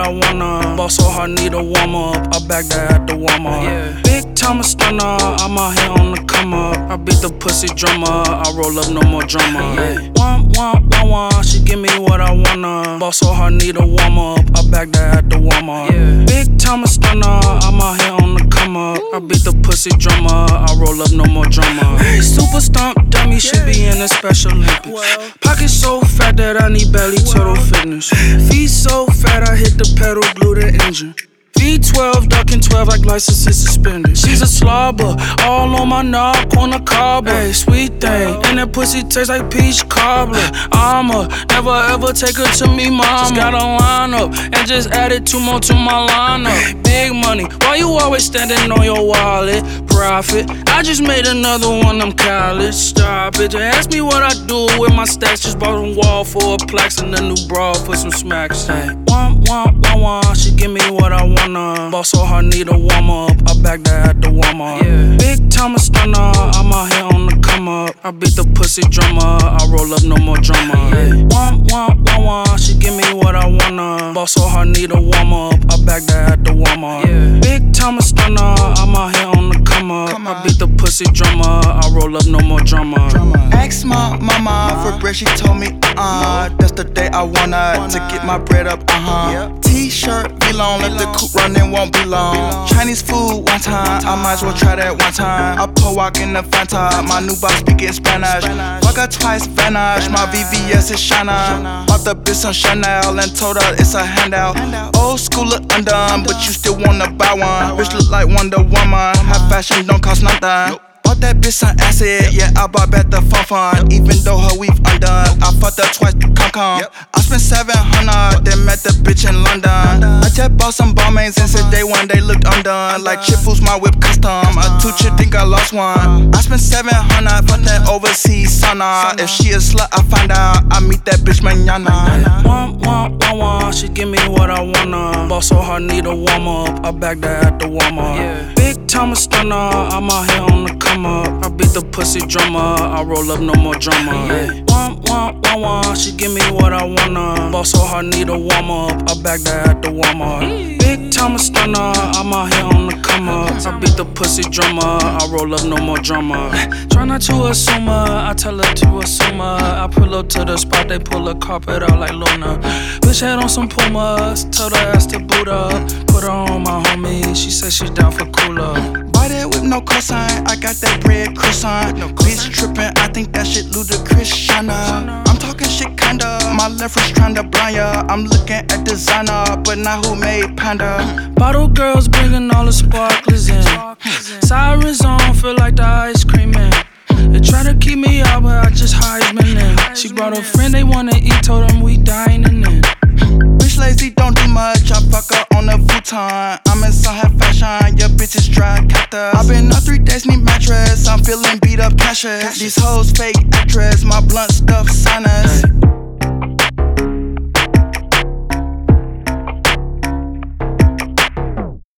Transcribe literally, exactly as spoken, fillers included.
I wanna. Ball so hard, need a warm up. I back that at the Walmart. Yeah. Big time a stunner, I'm out here on the come up. I beat the pussy drummer, I roll up, no more drama. Yeah. One, one, one, one, she give me what I wanna. Ball so hard, need a warm up. I back that at the Walmart. Yeah. Big time a stunner, I'm out here on the come up. I beat the pussy drummer, I roll up, no more drama. Super stomp dummy, should be in the Special Olympics. Pocket so fat that I need belly turtle fitness. Feet so fat I hit the pedal, blew the engine. V twelve, ducking twelve like licenses suspended. She's a slobber, all on my knob, corner cobbler. Hey, sweet thing, and that pussy tastes like peach cobbler. I'ma never ever take her to me, mama. Just gotta line up and just added two more to my lineup. Big money, why you always standing on your wallet? Profit, I just made another one, I'm college. Stop it, ask me what I do with my stacks. Just bought a wall for a plaques and a new bra for some smacks. Hey, one, one, one, one, she give me what I wanna. Ball so hard, need a warm up. I back that at the Walmart. Yeah. Big time a stunner, I'm out here on the come up. I beat the pussy drummer, I roll up, no more drama. Yeah. One, one, one, one, she give me what I wanna. Ball so hard, need a warm up. I back that at the Walmart. Yeah. Big time a stunner, I'm out here on the come up. Come I beat the pussy drummer, I roll up, no more drama. drama. Ask my mama for bread, she told me uh-uh. That's the day I wanna, wanna. to get my bread up, uh-huh. Yep. T-shirt, V-long, let the coupe run, it won't be long. Chinese food one time, I might as well try that one time. I pull walk in the Fanta, my new boss speaking Spanish. Fuck her twice, vanish, my V V S is Shana. Bought the bitch some Chanel and told her it's a handout. Old school look undone, but you still wanna buy one. Bitch look like Wonder Woman, high fashion don't cost nothing. Bought that bitch some acid, yeah, I bought back the fun fun. Even though her weave undone, I fucked her twice, come come. I spent seven hundred, then met the bitch in London. I just bought some Balmains and said day one they looked undone. Like Chip who's my whip custom, a two chick think I lost one. I spent seven hundred, fuck that overseas sauna. If she a slut, I find out, I meet that bitch mañana. One, one, one, one, she give me what I wanna. Ball so hard, need a warm up. I back that at the Walmart. Yeah. Big time a stunner, I'm out here on the come up. I beat the pussy drummer, I roll up, no more drama. Yeah. One, one, one, one, she give me what I wanna. Ball so hard, need a warm up. I back that at the Walmart. Big time a stunner, I'm out here on the come up. I beat the pussy drummer, I roll up, no more drama. Try not to assume her, I tell her to assume her. I pull up to the spot, they pull the carpet out like Luna. Bitch had on some Pumas, told her ass to boot up. Put her on my homie, she said she down for cooler. Buy that with no cosign, I got that bread croissant. No bitch trippin', I think that shit ludicrous, Shana. I'm talking shit kinda, my left wrist tryna blind ya. I'm looking at designer, but not who made Panda. Bottle girls bringing all the sparklers in. Sirens on, feel like the ice cream man. They try to keep me out, but I just Heisman in. She brought a friend, they wanna eat, told them we dining in. Bitch lazy, don't do much, I fuck her on a futon. I'm in some high fashion, your bitch is dry cactus. I've been up three days, need mattress, I'm feeling beat up cashes. These hoes fake actress, my blunt stuff sinus.